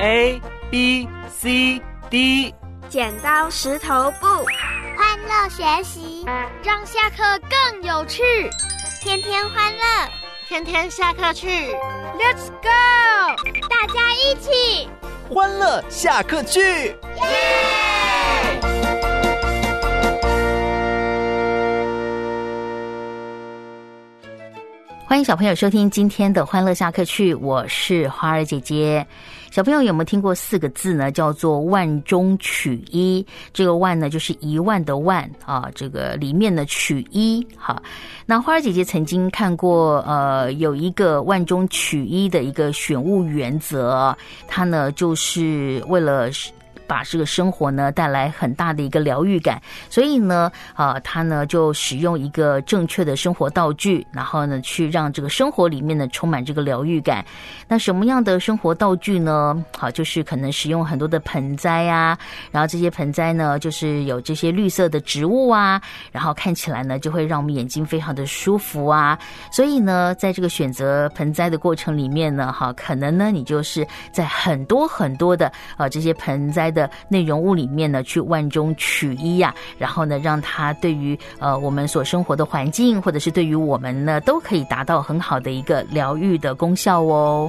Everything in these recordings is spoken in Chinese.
A B C D。 剪刀石头布， 欢乐学习， 让下课更有趣。 天天欢乐， 天天下课去。 Let's go！ 大家一起欢乐下课去， 耶！ 欢迎小朋友收听今天的欢乐下课去，我是花儿姐姐。小朋友有没有听过4个字呢？叫做万中取一。这个万呢就是1万的万啊，这个里面呢取一。好，那花儿姐姐曾经看过有一个万中取一的一个选物原则，它呢就是为了把这个生活呢带来很大的一个疗愈感，所以呢他呢就使用一个正确的生活道具，然后呢去让这个生活里面呢充满这个疗愈感。那什么样的生活道具呢？好，就是可能使用很多的盆栽啊，然后这些盆栽呢就是有这些绿色的植物啊，然后看起来呢就会让我们眼睛非常的舒服啊。所以呢在这个选择盆栽的过程里面呢，可能呢你就是在很多很多的这些盆栽的内容物里面呢去万中取一啊，然后呢让它对于我们所生活的环境，或者是对于我们呢都可以达到很好的一个疗愈的功效哦。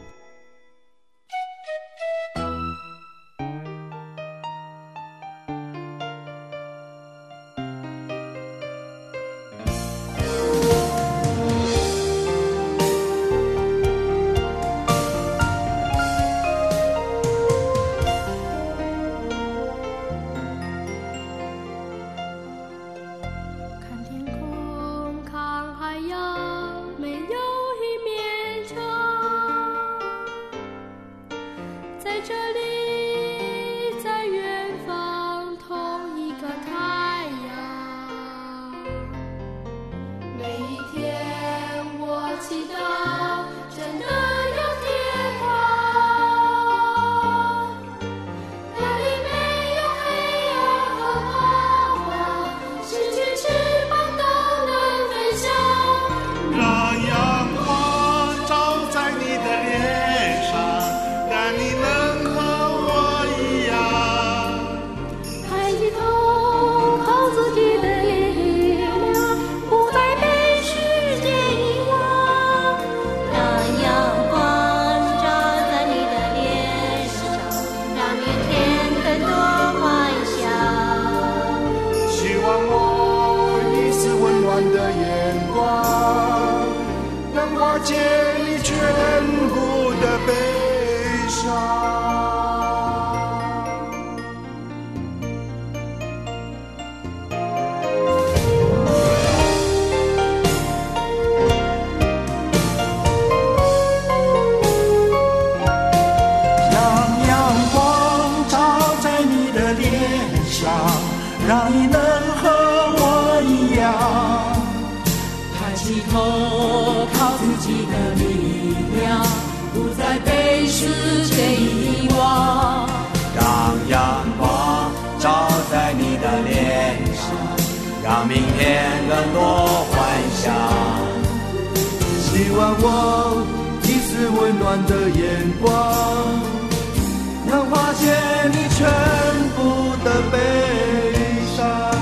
让你能和我一样，抬起头，靠自己的力量，不再被世界遗忘。 让阳光照在你的脸上，让明天更多幻想。 希望我一丝温暖的眼光，能化解你全部的悲伤。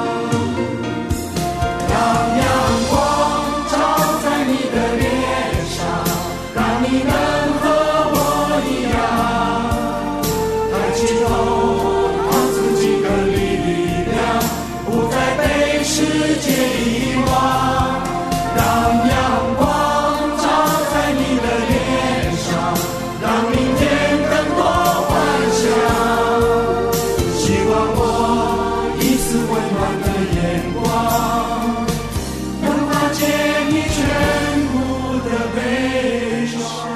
让阳光照在你的脸上，让你能和我一样，抬起头，靠自己的力量，不再被世界遗忘。让阳光照在你的脸上，让明天更多幻想。希望我一丝温暖的眼光，能化解你全部的悲伤。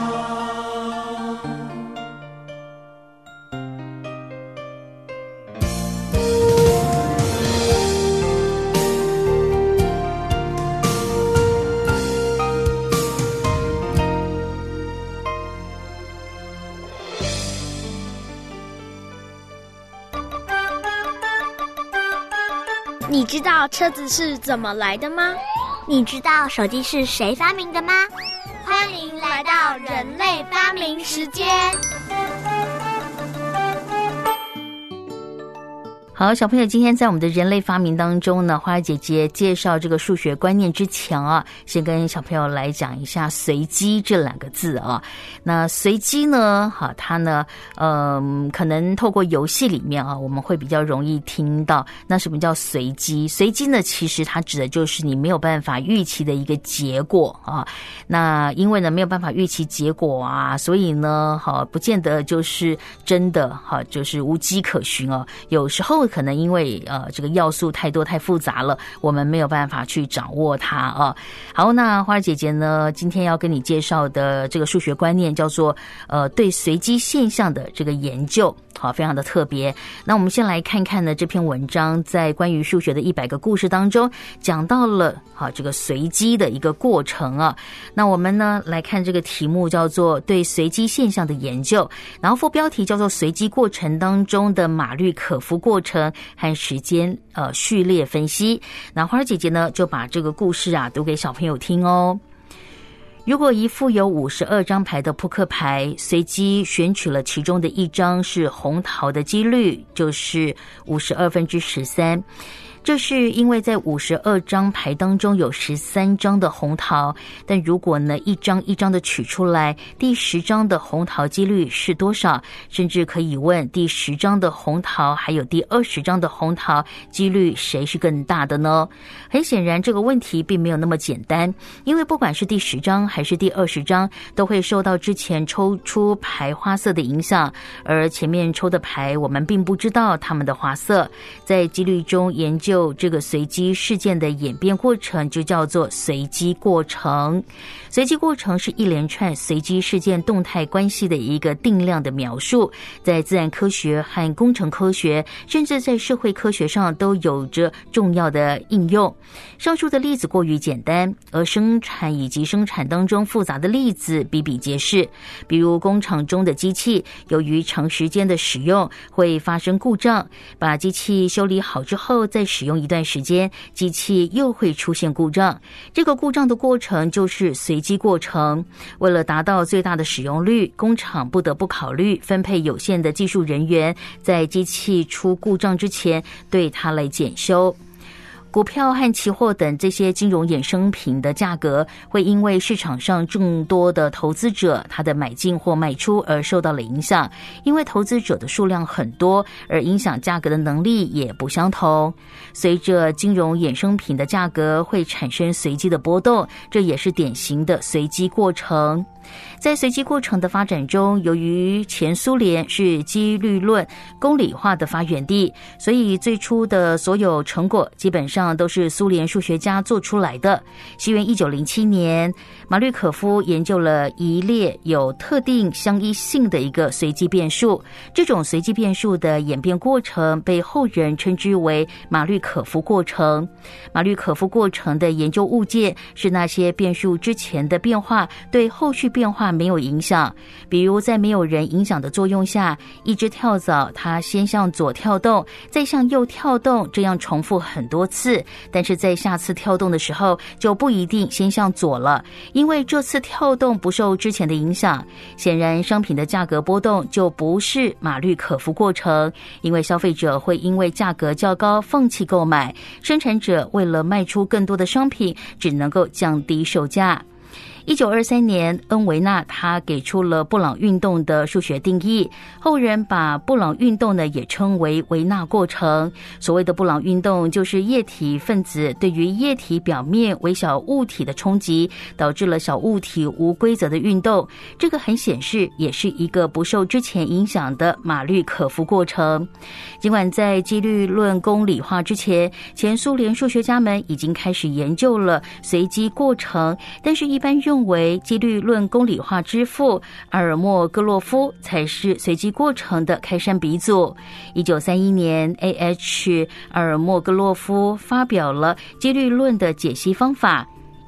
你知道车子是怎么来的吗？ 你知道手机是谁发明的吗？欢欢迎来到人类发明时间。 好，小朋友，今天在我们的人类发明当中呢，花儿姐姐介绍这个数学观念之前啊，先跟小朋友来讲一下随机这2个字啊。那随机呢，好，它呢，可能透过游戏里面啊，我们会比较容易听到。那什么叫随机？随机呢，其实它指的就是你没有办法预期的一个结果啊。那因为呢没有办法预期结果啊，所以呢，好，不见得就是真的，好，就是无迹可寻哦。有时候可能因为这个要素太多太复杂了，我们没有办法去掌握它啊。好，那花儿姐姐呢，今天要跟你介绍的这个数学观念叫做对随机现象的这个研究，好，非常的特别。那我们先来看看呢这篇文章在关于数学的100个故事当中讲到了好这个随机的一个过程啊。那我们呢来看这个题目叫做对随机现象的研究，然后副标题叫做随机过程当中的马吕可夫过程和时间序列分析。那花儿姐姐呢就把这个故事啊读给小朋友听哦。如果一副有52张牌的扑克牌，随机选取了其中的一张是红桃的几率就是52/13。这是因为在52张牌当中有13张的红桃，但如果呢一张一张的取出来，第10张的红桃几率是多少？甚至可以问第10张的红桃还有第20张的红桃几率谁是更大的呢？很显然这个问题并没有那么简单，因为不管是第10张还是第20张都会受到之前抽出牌花色的影响，而前面抽的牌我们并不知道它们的花色。在几率中研究这个随机事件的演变过程就叫做随机过程。随机过程是一连串随机事件动态关系的一个定量的描述，在自然科学和工程科学甚至在社会科学上都有着重要的应用。上述的例子过于简单，而生产以及生产当中复杂的例子比比皆是。比如工厂中的机器由于长时间的使用会发生故障，把机器修理好之后再使用一段时间，机器又会出现故障。这个故障的过程就是随机过程。为了达到最大的使用率，工厂不得不考虑分配有限的技术人员，在机器出故障之前对它来检修。股票和期货等这些金融衍生品的价格会因为市场上众多的投资者他的买进或卖出而受到了影响，因为投资者的数量很多，而影响价格的能力也不相同。随着金融衍生品的价格会产生随机的波动，这也是典型的随机过程。在随机过程的发展中，由于前苏联是几率论公理化的发源地，所以最初的所有成果基本上都是苏联数学家做出来的。西元1907年，马吕可夫研究了一列有特定相依性的一个随机变数，这种随机变数的演变过程被后人称之为马吕可夫过程。马吕可夫过程的研究物件是那些变数之前的变化对后续变化没有影响，比如在没有人影响的作用下，一只跳蚤它先向左跳动，再向右跳动，这样重复很多次，但是在下次跳动的时候就不一定先向左了，因为这次跳动不受之前的影响。显然商品的价格波动就不是马吕可夫过程，因为消费者会因为价格较高放弃购买，生产者为了卖出更多的商品只能够降低售价。1923年，恩维纳他给出了布朗运动的数学定义，后人把布朗运动呢也称为维纳过程。所谓的布朗运动就是液体分子对于液体表面微小物体的冲击，导致了小物体无规则的运动。这个很显示也是一个不受之前影响的马吕可夫过程。尽管在几率论公理化之前，前苏联数学家们已经开始研究了随机过程，但是一般认为几率论公理化之父阿尔莫戈洛夫才是随机过程的开山鼻祖。1931年 A.H. 阿尔莫戈洛夫发表了几率论的解析方法，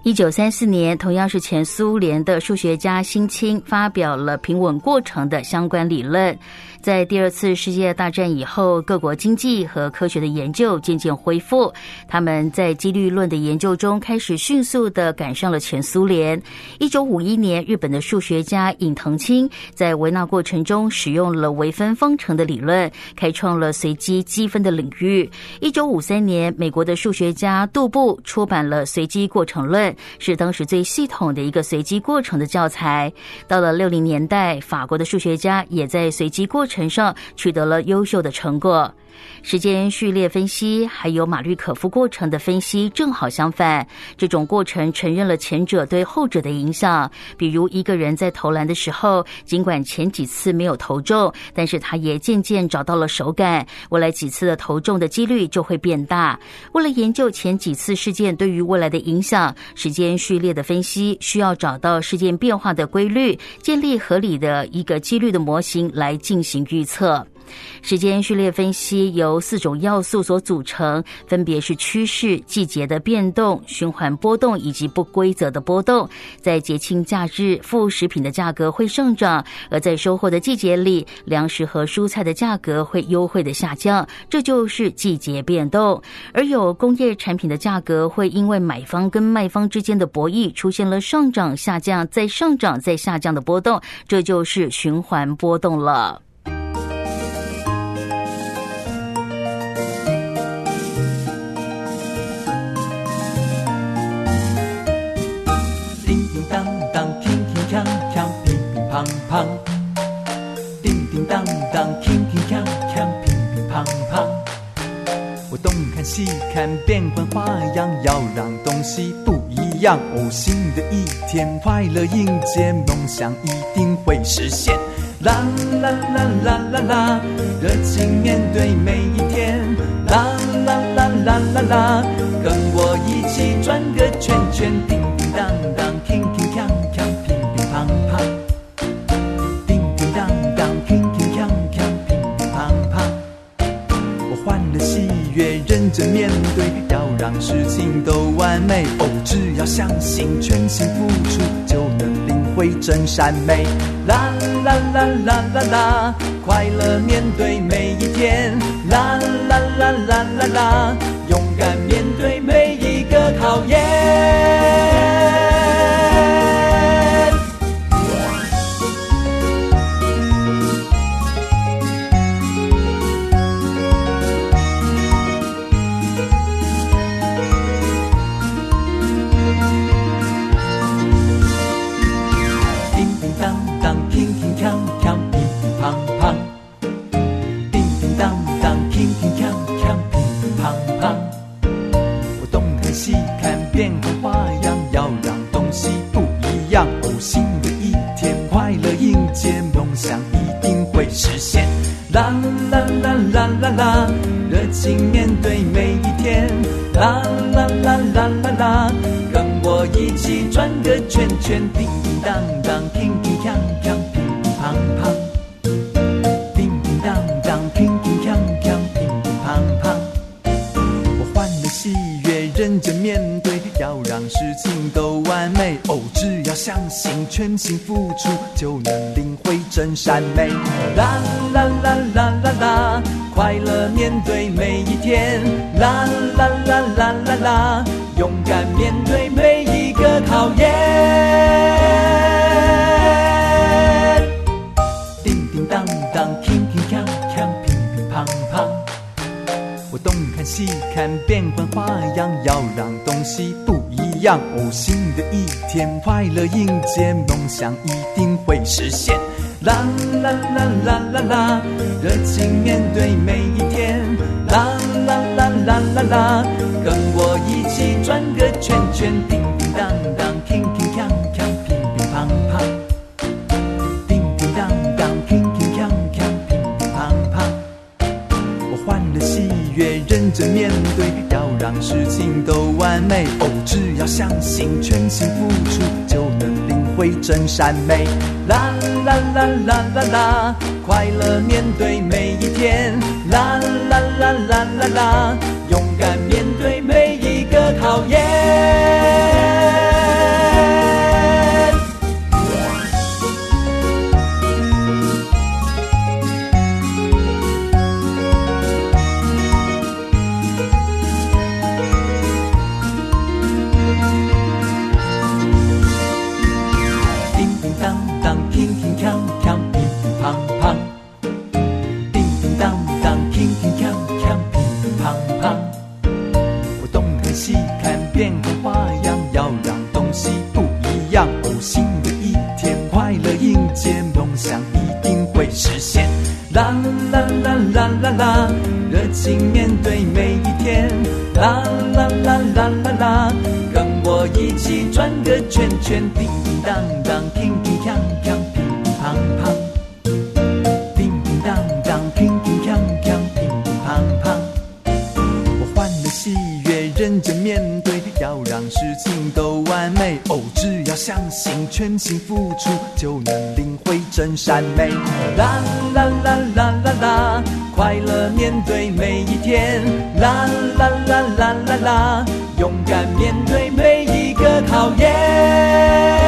1934年，同样是前苏联的数学家辛钦发表了平稳过程的相关理论。在第二次世界大战以后，各国经济和科学的研究渐渐恢复，他们在几率论的研究中开始迅速地赶上了前苏联。1951年，日本的数学家尹藤清在维纳过程中使用了微分方程的理论，开创了随机积分的领域。1953年，美国的数学家杜布出版了随机过程论，是当时最系统的一个随机过程的教材。到了60年代，法国的数学家也在随机过程上取得了优秀的成果。时间序列分析还有马吕可夫过程的分析正好相反，这种过程承认了前者对后者的影响。比如一个人在投篮的时候，尽管前几次没有投中，但是他也渐渐找到了手感，未来几次的投中的几率就会变大。为了研究前几次事件对于未来的影响，时间序列的分析需要找到事件变化的规律，建立合理的一个几率的模型来进行预测。时间序列分析由4种要素所组成，分别是趋势、季节的变动、循环波动以及不规则的波动。在节庆假日，副食品的价格会上涨，而在收获的季节里，粮食和蔬菜的价格会优惠的下降，这就是季节变动。而有工业产品的价格会因为买方跟卖方之间的博弈出现了上涨、下降、再上涨、再下降的波动，这就是循环波动了。 乓乓，叮叮当当，铿铿锵锵，乒乒乓乓。我东看西看，变换花样，要让东西不一样。哦，新的一天，快乐迎接，梦想一定会实现。啦啦啦啦啦啦，热情面对每一天。啦啦啦啦啦啦，跟我一起转个圈圈，叮叮当当，铿铿锵锵，乒乒乓乓。认真面对，要让事情都完美。哦，只要相信，全心付出，就能领会真善美。啦啦啦啦啦啦，快乐面对每一天。啦啦啦啦啦啦，勇敢面对每一个考验。变换花样，要让东西不一样。哦，新的一天，快乐迎接，梦想一定会实现。啦啦啦啦啦啦，热情面对每一天。啦啦啦啦啦啦，跟我一起转个圈圈，叮叮当当，铿铿锵锵，乒乒乓乓。叮叮当当，铿铿锵锵，乒乒乓乓。我欢乐喜悦，认真面对，要让事情都完美。哦，只要相信，全心付出，就能领会真善美。啦啦啦啦啦啦，快乐面对每一天。啦啦啦啦啦啦，勇敢面对每一个考验。叮叮当当，铿铿锵锵，乒乒乓乓。我东看西看，变换花样，要让东西不一样。哦，新的一天，快乐迎接，梦想一定会实现。啦啦啦啦啦啦，热情面对每一天。啦啦啦啦啦啦，跟我一起转个圈圈，叮叮当当，铿铿锵锵，乒乒乓乓。叮叮当当，铿铿锵锵，乒乒乓乓。我欢乐喜悦，认真面对，要让事情都完美。哦，只要相信，全心付出，就能领会真善美。啦啦啦啦啦啦，快乐面对每一天。啦啦啦啦啦啦，勇敢面对每一个考验。 些梦想一定会实现。啦啦啦啦啦啦，热情面对每一天。啦啦啦啦啦啦，跟我一起转个圈圈，叮叮当当，乒乒乓乓，乒乒乓乓，叮叮当当，乒乒乓乓，乒乒乓乓。我欢乐喜悦，认真面对，要让事情都完美。哦，只要相信，全心付出，就能领会真善美。啦啦啦啦啦啦，快乐面对每一天。啦啦啦啦啦啦，勇敢面对每一个考验。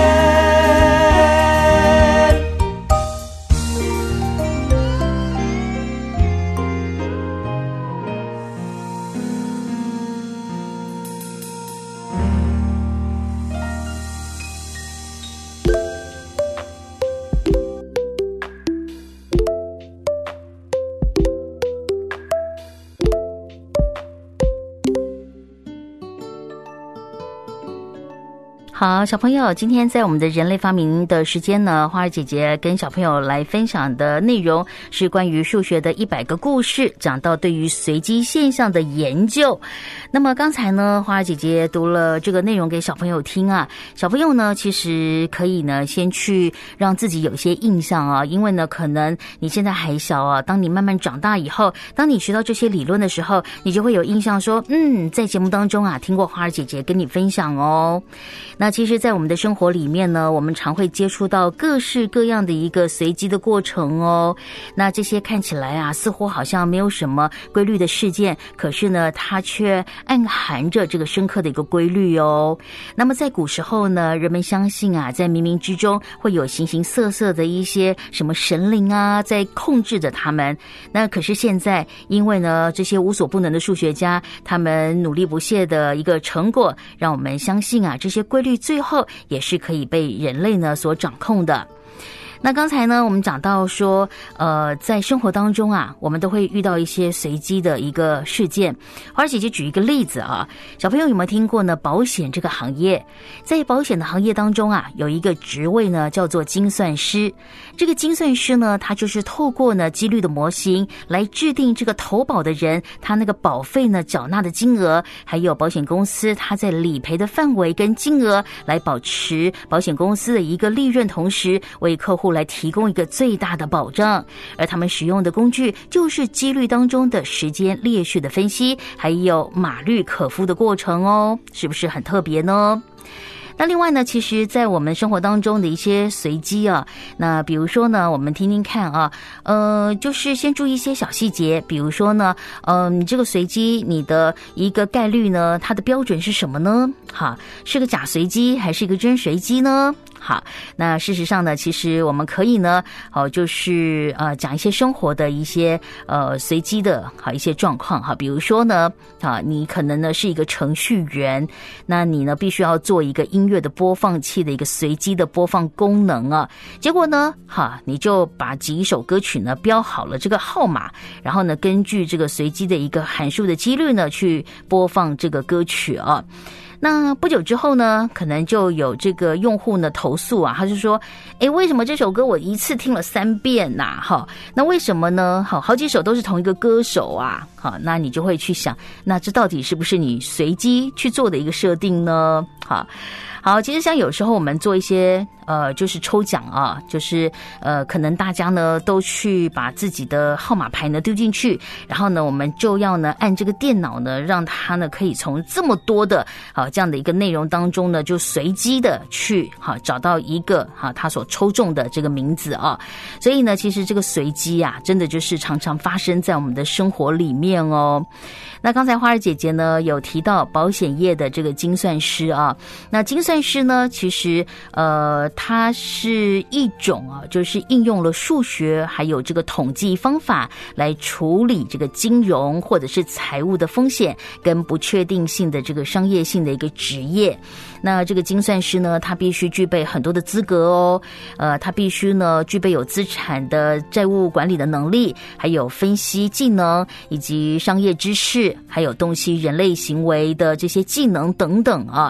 好，小朋友，今天在我们的人类发明的时间呢，花儿姐姐跟小朋友来分享的内容是关于数学的100个故事，讲到对于随机现象的研究。那么刚才呢，花儿姐姐读了这个内容给小朋友听啊，小朋友呢其实可以呢先去让自己有一些印象啊，因为呢可能你现在还小啊，当你慢慢长大以后，当你学到这些理论的时候，你就会有印象说，在节目当中啊听过花儿姐姐跟你分享哦。那其实在我们的生活里面呢，我们常会接触到各式各样的一个随机的过程哦。那这些看起来啊似乎好像没有什么规律的事件，可是呢它却暗含着这个深刻的一个规律哦。那么在古时候呢，人们相信啊，在冥冥之中会有形形色色的一些什么神灵啊在控制着他们。那可是现在因为呢这些无所不能的数学家，他们努力不懈的一个成果，让我们相信啊这些规律最后也是可以被人类呢所掌控的。那刚才呢我们讲到说在生活当中啊，我们都会遇到一些随机的一个事件。花儿姐姐举一个例子啊，小朋友有没有听过呢？保险这个行业，在保险的行业当中啊，有一个职位呢叫做精算师。这个精算师呢，他就是透过呢几率的模型来制定这个投保的人他那个保费呢缴纳的金额，还有保险公司他在理赔的范围跟金额，来保持保险公司的一个利润，同时为客户来提供一个最大的保障。而他们使用的工具就是几率当中的时间列序的分析，还有马率可夫的过程哦，是不是很特别呢？那另外呢，其实在我们生活当中的一些随机啊，那比如说呢，我们听听看啊，就是先注意一些小细节，比如说呢，你这个随机你的一个概率呢，它的标准是什么呢？好，是个假随机还是一个真随机呢？好，那事实上呢，其实我们可以呢，就是讲一些生活的一些随机的一些状况哈，比如说呢，你可能呢是一个程序员，那你呢必须要做一个音乐的播放器的一个随机的播放功能啊，结果呢，你就把几首歌曲呢标好了这个号码，然后呢根据这个随机的一个函数的几率呢去播放这个歌曲啊。那不久之后呢，可能就有这个用户呢投诉啊，他就说，为什么这首歌我一次听了3遍呐？那为什么呢？好几首都是同一个歌手啊。那你就会去想，那这到底是不是你随机去做的一个设定呢？好，其实像有时候我们做一些就是抽奖啊，就是可能大家呢都去把自己的号码牌呢丢进去，然后呢我们就要呢按这个电脑呢，让它呢可以从这么多的这样的一个内容当中呢，就随机的去找到一个他所抽中的这个名字啊。所以呢，其实这个随机啊，真的就是常常发生在我们的生活里面哦。那刚才花儿姐姐呢有提到保险业的这个精算师啊，那精算师呢其实它是一种就是应用了数学还有这个统计方法来处理这个金融或者是财务的风险跟不确定性的这个商业性的一个职业。那这个精算师呢，他必须具备很多的资格哦，他必须呢具备有资产的债务管理的能力，还有分析技能，以及商业知识，还有洞悉人类行为的这些技能等等啊。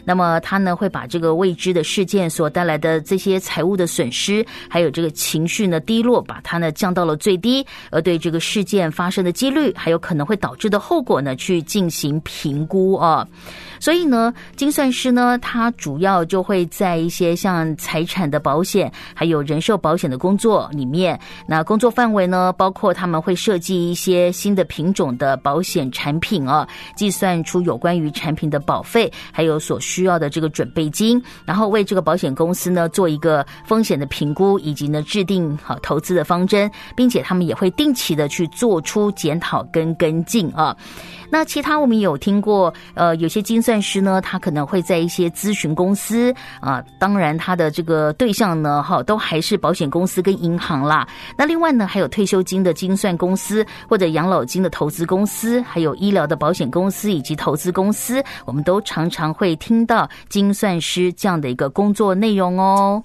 那么他呢会把这个未知的事件所带来的这些财务的损失，还有这个情绪呢低落，把它呢降到了最低，而对这个事件发生的几率还有可能会导致的后果呢去进行评估啊。所以呢，精算师呢，他主要就会在一些像财产的保险，还有人寿保险的工作里面。那工作范围呢，包括他们会设计一些新的品种的保险产品啊，计算出有关于产品的保费，还有所需要的这个准备金，然后为这个保险公司呢做一个风险的评估，以及呢制定好投资的方针，并且他们也会定期的去做出检讨跟跟进啊。那其他我们有听过，有些精算师呢，他可能会在一些咨询公司啊，当然他的这个对象呢，都还是保险公司跟银行啦。那另外呢，还有退休金的精算公司，或者养老金的投资公司，还有医疗的保险公司以及投资公司，我们都常常会听到精算师这样的一个工作内容哦。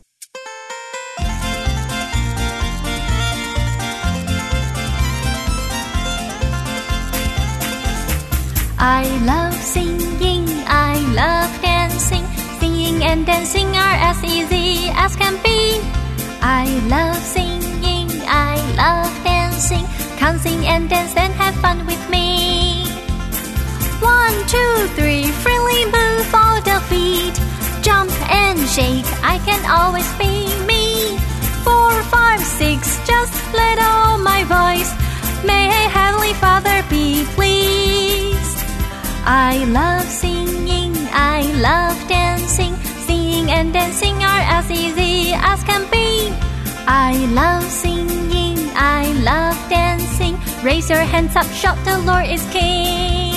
I love singing, I love dancing. Singing and dancing are as easy as can be. I love singing, I love dancing. Come sing and dance and have fun with me. 1, 2, 3, freely move all the feet. Jump and shake, I can always be me. 4, 5, 6, just let out my voice. May Heavenly Father be pleased.I love singing, I love dancing. Singing and dancing are as easy as can be. I love singing, I love dancing. Raise your hands up, shout the Lord is King.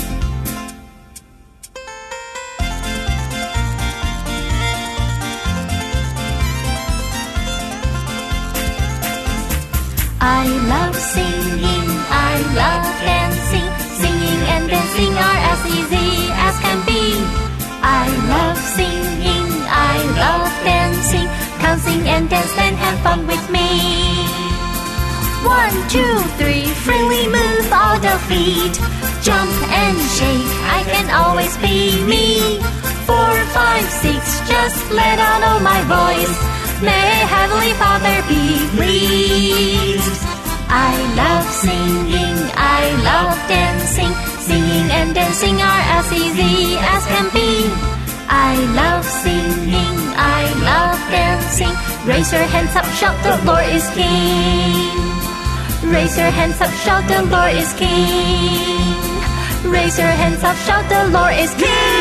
I love singing, I love dancing.Singing and dancing are as easy as can be. I love singing, I love dancing. Come sing and dance and have fun with me. 1, 2, 3, freely move all the feet. Jump and shake, I can always be me. 4, 5, 6, just let out all my voice. May Heavenly Father be pleased.I love singing, I love dancing. Singing and dancing are as easy as can be. I love singing, I love dancing. Raise your hands up, shout the Lord is King. Raise your hands up, shout the Lord is King. Raise your hands up, shout the Lord is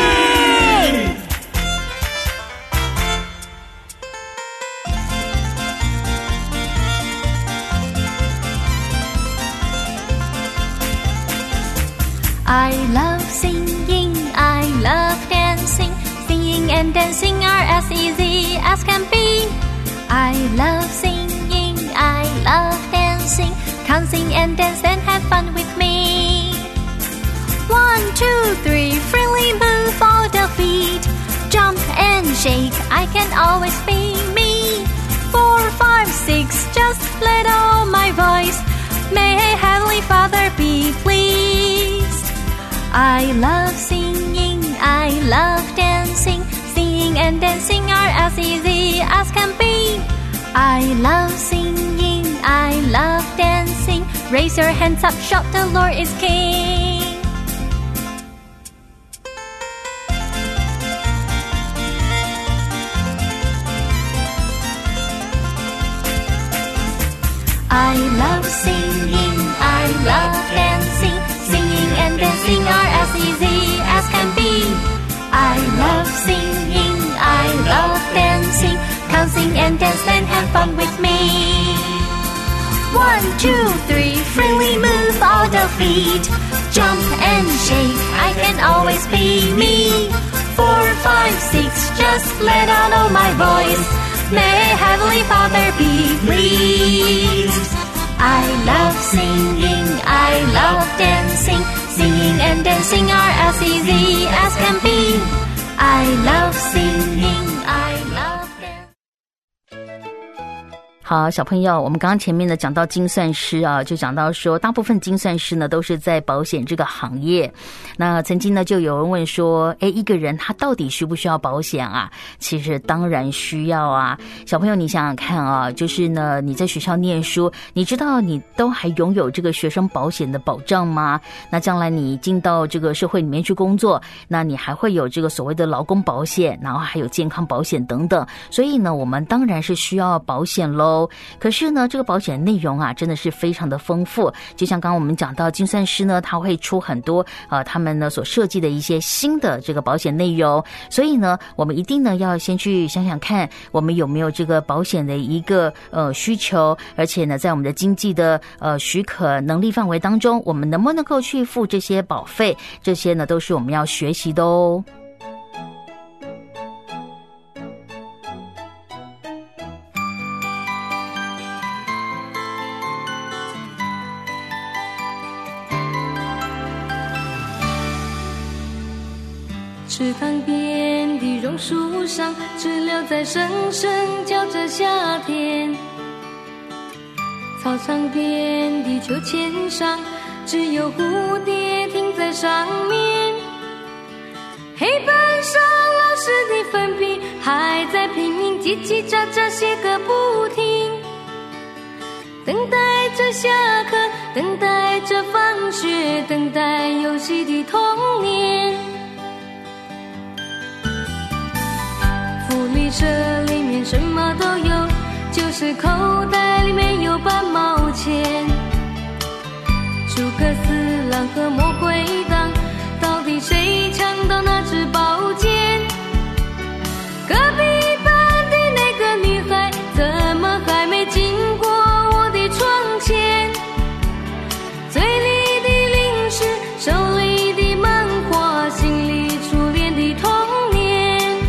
King.I love singing, I love dancing. Singing and dancing are as easy as can be. I love singing, I love dancing. Come sing and dance and have fun with me. 1, 2, 3, freely move all the feet. Jump and shake, I can always be me. 4, 5, 6, just let out my voice. May Heavenly Father be pleased.I love singing, I love dancing. Singing and dancing are as easy as can be. I love singing, I love dancing. Raise your hands up, shout the Lord is King. I love singing, I love dancing.Singing and dancing are as easy as can be. I love singing, I love dancing. Come sing and dance and have fun with me. 1, 2, 3, freely move all the feet. Jump and shake, I can always be me. 4, 5, 6, just let out all my voice. May Heavenly Father be pleased.I love singing, I love dancing. Singing and dancing are as easy as can be. I love singing, I love dancing. 好，小朋友，我们刚刚前面呢讲到精算师啊，就讲到说，大部分精算师呢都是在保险这个行业。那曾经呢就有人问说，一个人他到底需不需要保险啊？其实当然需要啊。小朋友，你想想看啊，就是呢你在学校念书，你知道你都还拥有这个学生保险的保障吗？那将来你进到这个社会里面去工作，那你还会有这个所谓的劳工保险，然后还有健康保险等等。所以呢，我们当然是需要保险咯。可是呢，这个保险内容啊，真的是非常的丰富。就像刚刚我们讲到，精算师呢，他会出很多他们呢所设计的一些新的这个保险内容。所以呢，我们一定呢要先去想想看，我们有没有这个保险的一个需求，而且呢，在我们的经济的许可能力范围当中，我们能不能够去付这些保费？这些呢，都是我们要学习的哦。 池塘边的榕树上，知了在声声叫着夏天。操场边的秋千上，只有蝴蝶停在上面。黑板上老师的粉笔还在拼命叽叽喳喳写个不停。等待着下课，等待着放学，等待游戏的童年。福利社里面什么都有，就是口袋里面有半毛钱。诸葛四郎和魔鬼党，到底谁抢到那支宝剑？隔壁班的那个女孩，怎么还没经过我的窗前？嘴里的零食，手里的漫画，心里初恋的童年。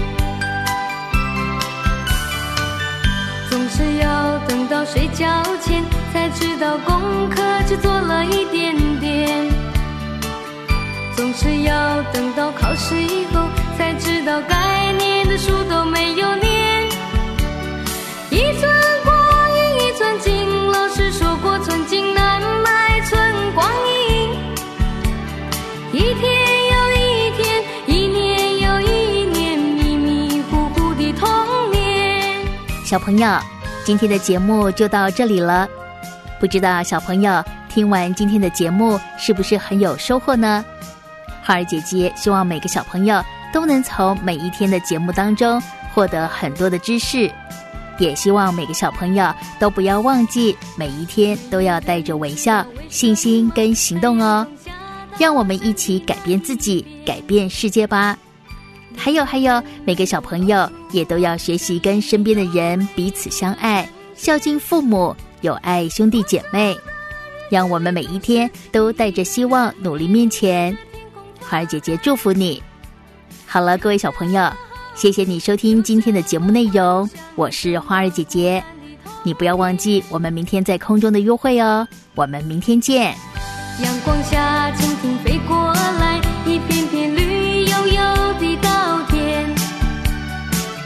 总是要等到睡觉前，才知道功课只做了一点点。总是要等到考试以后，才知道该念的书都没有念。一寸光阴一寸金，老师说过寸金难买寸光阴。一天又一天，一年又一年，迷迷糊糊的童年。 小朋友，今天的节目就到这里了。不知道小朋友听完今天的节目是不是很有收获呢？花儿姐姐希望每个小朋友都能从每一天的节目当中获得很多的知识，也希望每个小朋友都不要忘记每一天都要带着微笑、信心跟行动哦。让我们一起改变自己，改变世界吧。还有，每个小朋友也都要学习跟身边的人彼此相爱，孝敬父母，有爱兄弟姐妹。让我们每一天都带着希望努力面前。花儿姐姐祝福你。好了，各位小朋友，谢谢你收听今天的节目内容，我是花儿姐姐。你不要忘记我们明天在空中的约会哦，我们明天见。 阳光下蜻蜓飞过来，一片片绿油油的稻田。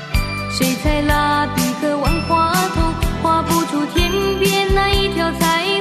水彩蜡笔和万花筒画不出天边那一条彩